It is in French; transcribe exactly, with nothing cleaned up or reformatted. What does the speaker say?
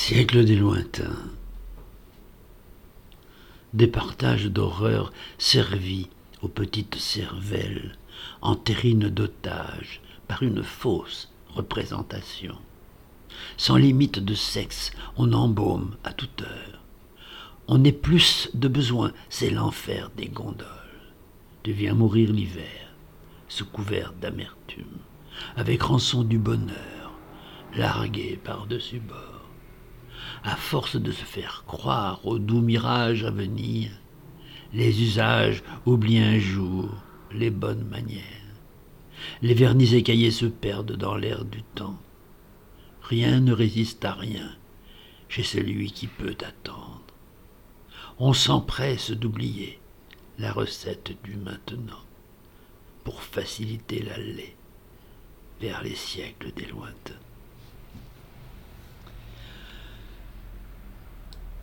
Siècle des lointains. Des partages d'horreur servis aux petites cervelles en terrine d'otages par une fausse représentation. Sans limite de sexe, on embaume à toute heure. On n'est plus de besoin, c'est l'enfer des gondoles. Tu viens mourir l'hiver, sous couvert d'amertume, avec rançon du bonheur, largué par-dessus bord. À force de se faire croire au doux mirage à venir, les usages oublient un jour les bonnes manières. Les vernis écaillés se perdent dans l'air du temps. Rien ne résiste à rien chez celui qui peut attendre. On s'empresse d'oublier la recette du maintenant pour faciliter l'aller vers les siècles des lointains.